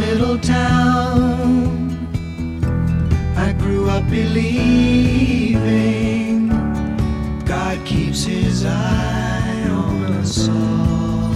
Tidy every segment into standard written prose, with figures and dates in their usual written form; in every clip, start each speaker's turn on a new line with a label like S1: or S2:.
S1: little town, I grew up believing God keeps his eye on us all.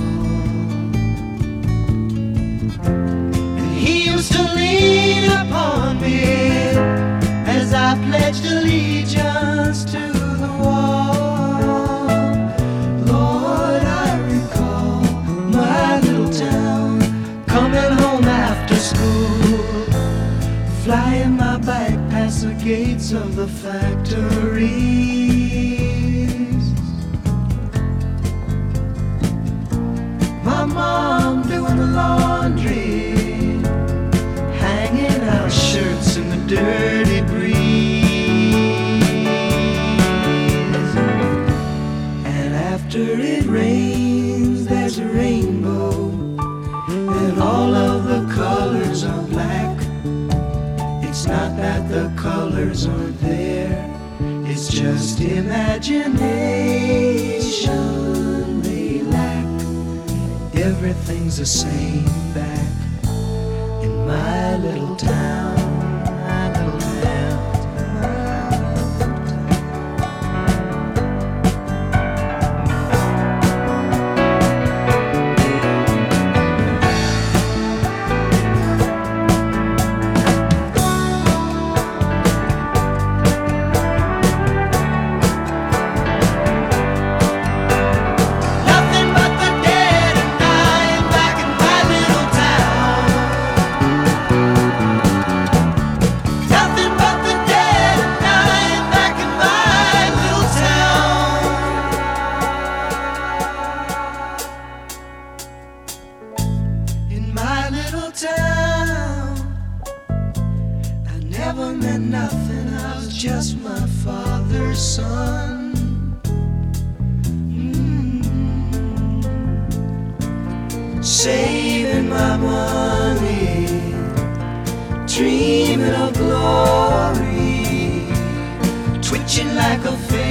S1: And he used to lean upon me as I pledged allegiance to the wall. Lord, I recall my little town, coming home after school, flying my bike past the gates of the factories. My mom doing the laundry, hanging out shirts in the dirty breeze. And after it rains, there's a rainbow, and all of the colors are black. It's not that the colors aren't there, it's just imagination they lack. Everything's the same back in my little town, my little town. Never meant nothing, I was just my father's son. Saving my money, dreaming of glory, twitching like a fish